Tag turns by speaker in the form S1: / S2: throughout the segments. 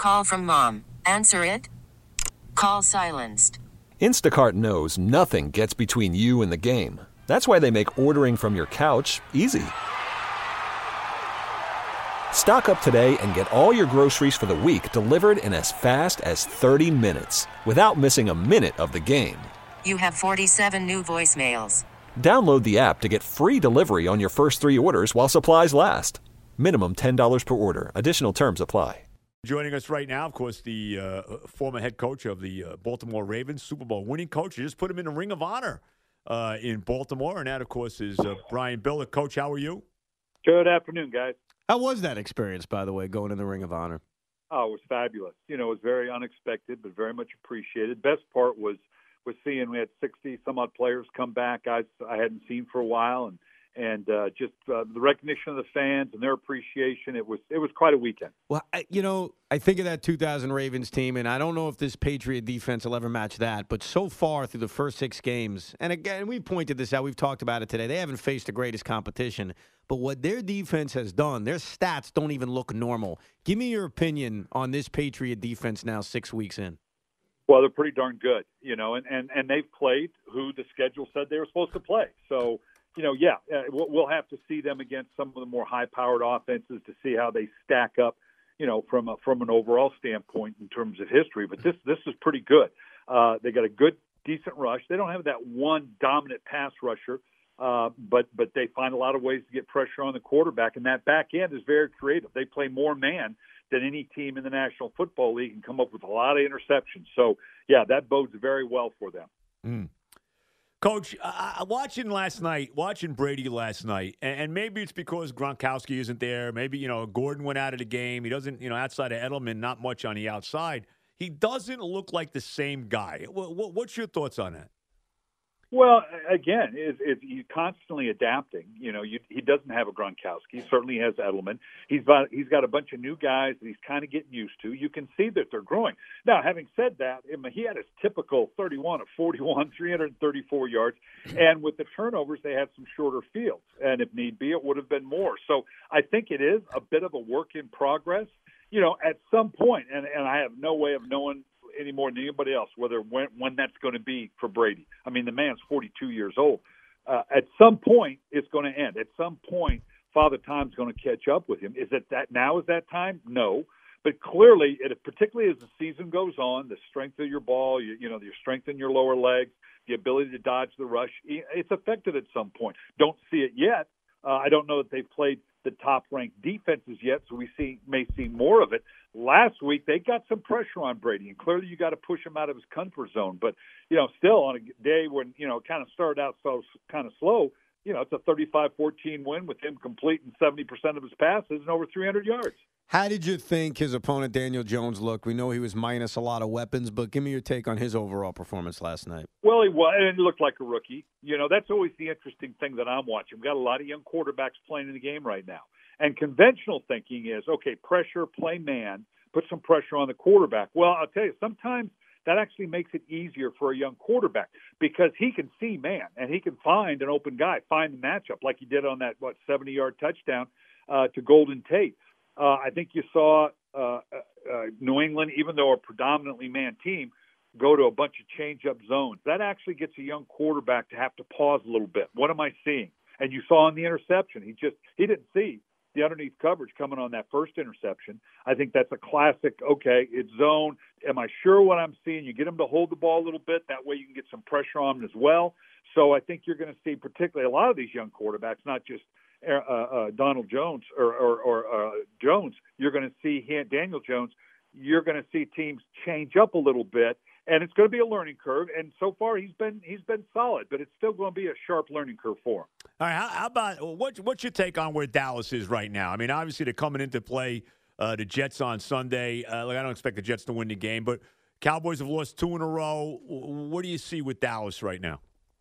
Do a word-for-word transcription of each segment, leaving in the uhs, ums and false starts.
S1: Call from mom. Answer it. Call silenced.
S2: Instacart knows nothing gets between you and the game. That's why they make ordering from your couch easy. Stock up today and get all your groceries for the week delivered in as fast as thirty minutes without missing a minute of the game.
S1: You have forty-seven new voicemails.
S2: Download the app to get free delivery on your first three orders while supplies last. Minimum ten dollars per order. Additional terms apply.
S3: Joining us right now, of course, the uh, former head coach of the uh, Baltimore Ravens, Super Bowl winning coach. You just put him in the Ring of Honor uh, in Baltimore. And that, of course, is uh, Brian Billick. Coach, how are you?
S4: Good afternoon, guys.
S5: How was that experience, by the way, going in the Ring of Honor?
S4: Oh, it was fabulous. You know, it was very unexpected, but very much appreciated. Best part was was seeing we had sixty some odd players come back, guys I hadn't seen for a while, and and uh, just uh, the recognition of the fans and their appreciation. It was it was quite a weekend.
S5: Well, I, you know, I think of that two thousand Ravens team, and I don't know if this Patriot defense will ever match that. But so far through the first six games, and again, we pointed this out, we've talked about it today, they haven't faced the greatest competition. But what their defense has done, their stats don't even look normal. Give me your opinion on this Patriot defense now six weeks in.
S4: Well, they're pretty darn good, you know, and, and, and they've played who the schedule said they were supposed to play. So, you know, yeah, uh, we'll have to see them against some of the more high-powered offenses to see how they stack up, you know, from a, from an overall standpoint in terms of history. But this this is pretty good. Uh, they got a good, decent rush. They don't have that one dominant pass rusher, uh, but but they find a lot of ways to get pressure on the quarterback, and that back end is very creative. They play more man than any team in the National Football League and come up with a lot of interceptions. So, yeah, that bodes very well for them.
S3: Mm. Coach, uh, watching last night, watching Brady last night, and, and maybe it's because Gronkowski isn't there. Maybe, you know, Gordon went out of the game. He doesn't, you know, outside of Edelman, not much on the outside. He doesn't look like the same guy. What, what's your thoughts on that?
S4: Well, again, is is he's constantly adapting. You know, you, he doesn't have a Gronkowski. He certainly has Edelman. He's got he's got a bunch of new guys that he's kind of getting used to. You can see that they're growing. Now, having said that, I mean, he had his typical thirty-one of forty-one, three hundred thirty-four yards, and with the turnovers, they had some shorter fields. And if need be, it would have been more. So I think it is a bit of a work in progress. You know, at some point, and, and I have no way of knowing any more than anybody else, whether when, when that's going to be for Brady. I mean, the man's forty-two years old. Uh, at some point, it's going to end. At some point, Father Time's going to catch up with him. Is it that now is that time? No. But clearly, it, particularly as the season goes on, the strength of your ball, you, you know, your strength in your lower legs, the ability to dodge the rush, it's affected at some point. Don't see it yet. Uh, I don't know that they've played the top-ranked defenses yet, so we see may see more of it. Last week, they got some pressure on Brady, and clearly you got to push him out of his comfort zone. But, you know, still on a day when, you know, it kind of started out so kind of slow, you know, it's a thirty-five fourteen win with him completing seventy percent of his passes and over three hundred yards.
S5: How did you think his opponent, Daniel Jones, looked? We know he was minus a lot of weapons, but give me your take on his overall performance last night.
S4: Well, he was, and he looked like a rookie. You know, that's always the interesting thing that I'm watching. We've got a lot of young quarterbacks playing in the game right now. And conventional thinking is, okay, pressure, play man, put some pressure on the quarterback. Well, I'll tell you, sometimes that actually makes it easier for a young quarterback because he can see man and he can find an open guy, find the matchup like he did on that, what, seventy-yard touchdown uh, to Golden Tate. Uh, I think you saw uh, uh, New England, even though a predominantly man team, go to a bunch of change-up zones. That actually gets a young quarterback to have to pause a little bit. What am I seeing? And you saw in the interception, he just he didn't see the underneath coverage coming on that first interception. I think that's a classic, okay, it's zone. Am I sure what I'm seeing? You get him to hold the ball a little bit. That way you can get some pressure on him as well. So I think you're going to see particularly a lot of these young quarterbacks, not just uh, uh, Donald Jones or, or, or uh, Jones. You're going to see him, Daniel Jones. You're going to see teams change up a little bit. And it's going to be a learning curve, and so far he's been he's been solid, but it's still going to be a sharp learning curve for him.
S3: All right, how, how about what, what's your take on where Dallas is right now? I mean, obviously they're coming into play uh, the Jets on Sunday. Uh, like I don't expect the Jets to win the game, but Cowboys have lost two in a row. What do you see with Dallas right now?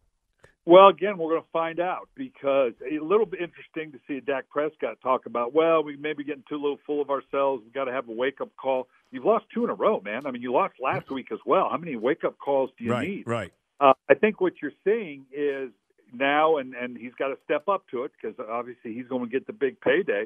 S4: Well, again, we're going to find out because a little bit interesting to see Dak Prescott talk about, well, we may be getting too little full of ourselves. We've got to have a wake-up call. You've lost two in a row, man. I mean, you lost last week as well. How many wake-up calls do you
S3: right,
S4: need?
S3: Right,
S4: uh, I think what you're seeing is now, and, and he's got to step up to it because obviously he's going to get the big payday,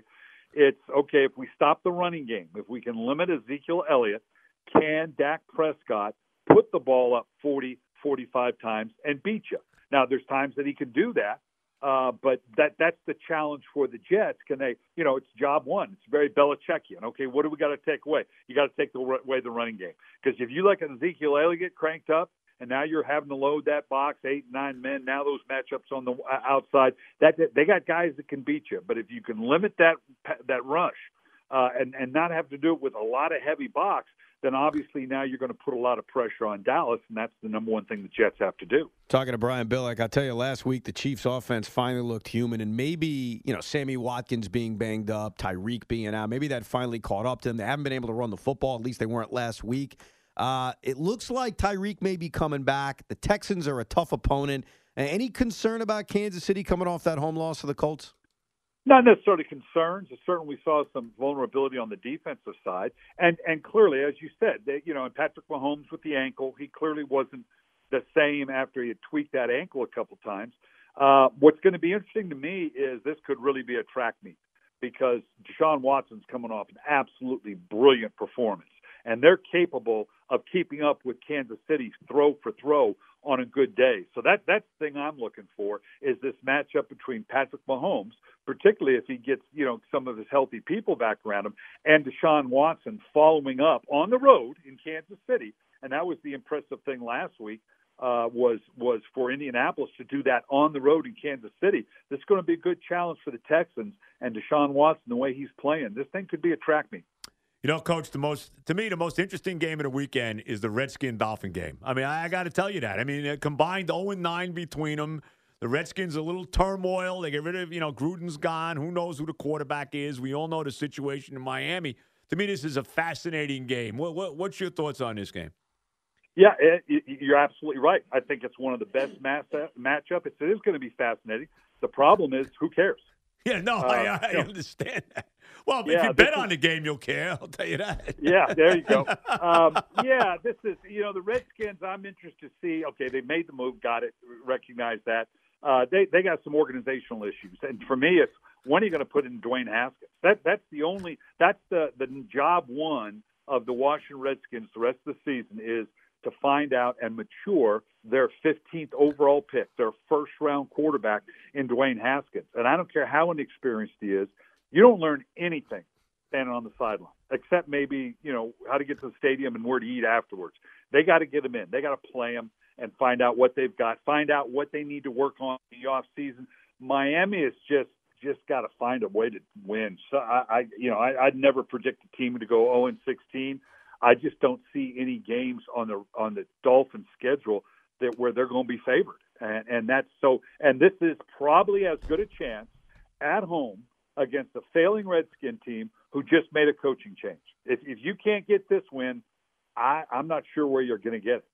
S4: It's, okay, if we stop the running game, if we can limit Ezekiel Elliott, can Dak Prescott put the ball up forty, forty-five times and beat you? Now, there's times that he can do that, uh, but that that's the challenge for the Jets. Can they, you know, it's job one. It's very Belichickian. Okay, what do we got to take away? You got to take away the running game. Because if you look at Ezekiel Elliott get cranked up, and now you're having to load that box, eight, nine men. Now those matchups on the outside, that they got guys that can beat you. But if you can limit that that rush uh, and and not have to do it with a lot of heavy box, then obviously now you're going to put a lot of pressure on Dallas, and that's the number one thing the Jets have to do.
S5: Talking to Brian Billick, I tell you, last week the Chiefs' offense finally looked human, and maybe, you know, Sammy Watkins being banged up, Tyreek being out, maybe that finally caught up to them. They haven't been able to run the football. At least they weren't last week. Uh, it looks like Tyreek may be coming back. The Texans are a tough opponent. Uh, any concern about Kansas City coming off that home loss to the Colts?
S4: Not necessarily concerns. Certainly, we saw some vulnerability on the defensive side, and and clearly, as you said, they, you know, and Patrick Mahomes with the ankle, he clearly wasn't the same after he had tweaked that ankle a couple times. Uh, what's going to be interesting to me is this could really be a track meet because Deshaun Watson's coming off an absolutely brilliant performance, and they're capable of keeping up with Kansas City's throw for throw on a good day. So that that's the thing I'm looking for is this matchup between Patrick Mahomes, particularly if he gets, you know, some of his healthy people back around him, and Deshaun Watson following up on the road in Kansas City. And that was the impressive thing last week uh, was was for Indianapolis to do that on the road in Kansas City. This is going to be a good challenge for the Texans and Deshaun Watson, the way he's playing. This thing could be a track meet.
S3: You know, Coach, the most to me, the most interesting game of the weekend is the Redskin-Dolphin game. I mean, I, I got to tell you that. I mean, uh, combined oh and nine between them. The Redskins a little turmoil. They get rid of, you know, Gruden's gone. Who knows who the quarterback is? We all know the situation in Miami. To me, this is a fascinating game. What, what What's your thoughts on this game?
S4: Yeah, it, it, you're absolutely right. I think it's one of the best mass, matchup. It is going to be fascinating. The problem is, who cares?
S3: Yeah, no,
S4: uh,
S3: I, I
S4: you know,
S3: understand that. Well, if
S4: yeah,
S3: you bet
S4: is,
S3: on the game, you'll care. I'll tell you that.
S4: Yeah, there you go. Um, yeah, this is, you know, the Redskins, I'm interested to see, okay, they made the move, got it, recognize that. Uh, they, they got some organizational issues. And for me, it's when are you going to put in Dwayne Haskins? That, that's the only, that's the, the job one of the Washington Redskins the rest of the season is to find out and mature their fifteenth overall pick, their first-round quarterback in Dwayne Haskins. And I don't care how inexperienced he is, you don't learn anything standing on the sideline, except maybe, you know, how to get to the stadium and where to eat afterwards. They got to get him in. They got to play him and find out what they've got, find out what they need to work on in the offseason. Miami is just just got to find a way to win. So I, I you know, I, I'd never predict a team to go oh and sixteen. I just don't see any games on the on the Dolphins schedule that where they're going to be favored, and and that's so. And this is probably as good a chance at home against a failing Redskin team who just made a coaching change. If if you can't get this win, I, I'm not sure where you're going to get it.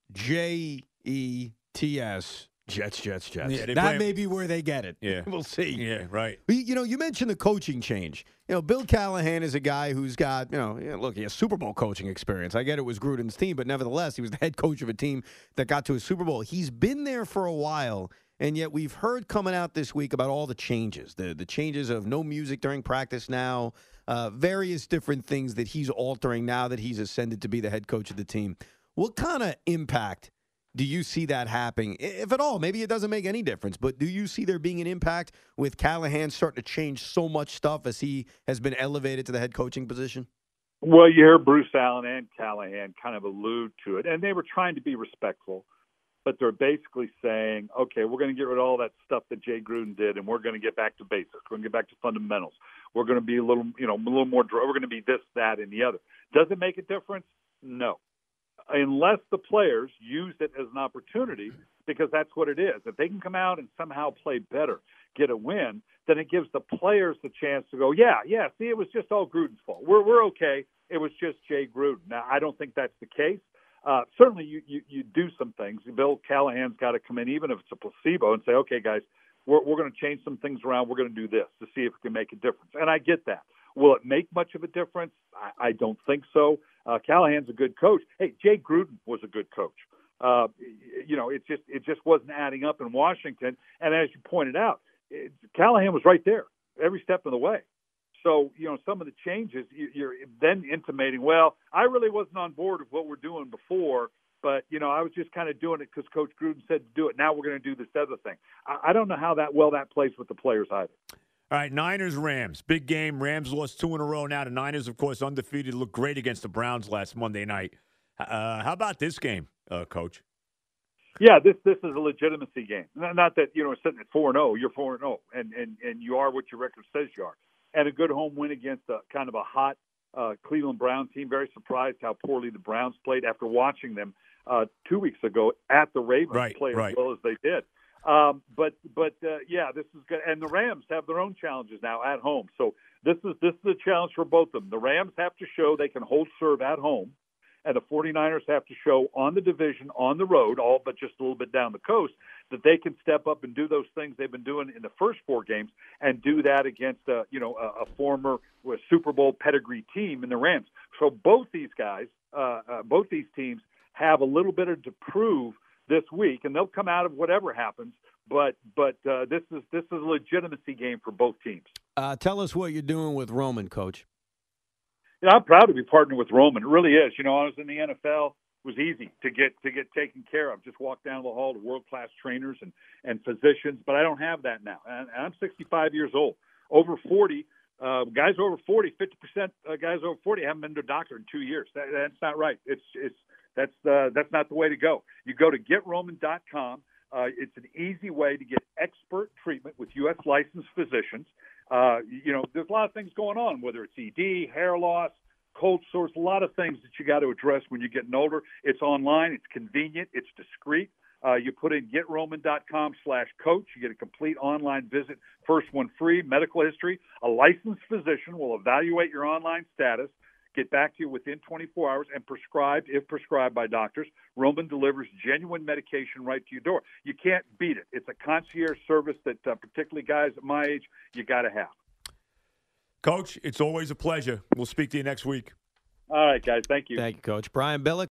S5: J E T S. Jets, Jets, Jets.
S3: Yeah,
S5: that
S3: play-
S5: may be where they get it.
S3: Yeah.
S5: We'll see.
S3: Yeah, right.
S5: But, you know, you mentioned the coaching change. You know, Bill Callahan is a guy who's got, you know, yeah, look, he has Super Bowl coaching experience. I get it was Gruden's team, but nevertheless, he was the head coach of a team that got to a Super Bowl. He's been there for a while, and yet we've heard coming out this week about all the changes, the the changes of no music during practice now, uh, various different things that he's altering now that he's ascended to be the head coach of the team. What kind of impact do you see that happening, if at all? Maybe it doesn't make any difference, but do you see there being an impact with Callahan starting to change so much stuff as he has been elevated to the head coaching position?
S4: Well, you hear Bruce Allen and Callahan kind of allude to it, and they were trying to be respectful, but they're basically saying, okay, we're going to get rid of all that stuff that Jay Gruden did, and we're going to get back to basics. We're going to get back to fundamentals. We're going to be a little, you know, a little more. We're going to be this, that, and the other. Does it make a difference? No. Unless the players use it as an opportunity, because that's what it is. If they can come out and somehow play better, get a win, then it gives the players the chance to go, yeah, yeah, see, it was just all Gruden's fault. We're we're okay. It was just Jay Gruden. Now, I don't think that's the case. Uh, certainly, you, you, you do some things. Bill Callahan's got to come in, even if it's a placebo, and say, okay, guys, we're, we're going to change some things around. We're going to do this to see if it can make a difference. And I get that. Will it make much of a difference? I, I don't think so. Uh, Callahan's a good coach. Hey, Jay Gruden was a good coach. Uh, you know, it just it just wasn't adding up in Washington. And as you pointed out, it, Callahan was right there every step of the way. So, you know, some of the changes, you're then intimating, well, I really wasn't on board with what we're doing before, but, you know, I was just kind of doing it because Coach Gruden said to do it. Now we're going to do this other thing. I don't know how that well that plays with the players either.
S3: All right, Niners-Rams. Big game. Rams lost two in a row now. The Niners, of course, undefeated, looked great against the Browns last Monday night. Uh, how about this game, uh, Coach?
S4: Yeah, this this is a legitimacy game. Not that, you know, sitting at four and oh, you're four and oh, and and and you are what your record says you are. And a good home win against a kind of a hot uh, Cleveland Brown team. Very surprised how poorly the Browns played after watching them uh, two weeks ago at the Ravens
S3: right,
S4: play
S3: right.
S4: as well as they did. Um, but but uh, yeah, this is good. And the Rams have their own challenges now at home. So this is this is a challenge for both of them. The Rams have to show they can hold serve at home, and the 49ers have to show on the division, on the road, all but just a little bit down the coast, that they can step up and do those things they've been doing in the first four games and do that against a, you know, a, a former Super Bowl pedigree team in the Rams. So both these guys, uh, uh, both these teams have a little bit of to prove this week, and they'll come out of whatever happens. But but uh, this is this is a legitimacy game for both teams.
S5: Uh, tell us what you're doing with Roman, Coach.
S4: You know, I'm proud to be partnering with Roman. It really is. You know, I was in the N F L. It was easy to get to get taken care of. Just walk down the hall to world-class trainers and, and physicians. But I don't have that now. And, and I'm sixty-five years old. Over forty, uh, guys over forty, fifty percent uh, guys over forty haven't been to a doctor in two years. That, that's not right. It's it's that's uh, that's not the way to go. You go to get roman dot com. Uh, it's an easy way to get expert treatment with U S licensed physicians. Uh, you know, there's a lot of things going on, whether it's E D, hair loss, cold sores, a lot of things that you got to address when you're getting older. It's online. It's convenient. It's discreet. Uh, you put in get roman dot com slash coach. You get a complete online visit. First one free, medical history. A licensed physician will evaluate your online status, get back to you within twenty-four hours, and prescribed, if prescribed by doctors. Roman delivers genuine medication right to your door. You can't beat it. It's a concierge service that uh, particularly guys at my age, you got to have.
S3: Coach, it's always a pleasure. We'll speak to you next week.
S4: All right, guys. Thank you.
S5: Thank you, Coach. Brian Billick.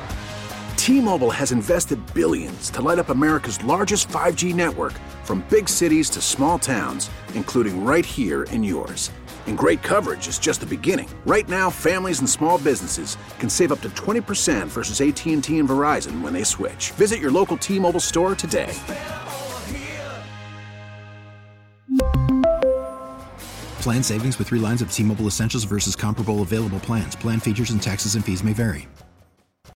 S6: T-Mobile has invested billions to light up America's largest five G network, from big cities to small towns, including right here in yours. And great coverage is just the beginning. Right now, families and small businesses can save up to twenty percent versus A T and T and Verizon when they switch. Visit your local T-Mobile store today.
S7: Plan savings with three lines of T-Mobile Essentials versus comparable available plans. Plan features and taxes and fees may vary.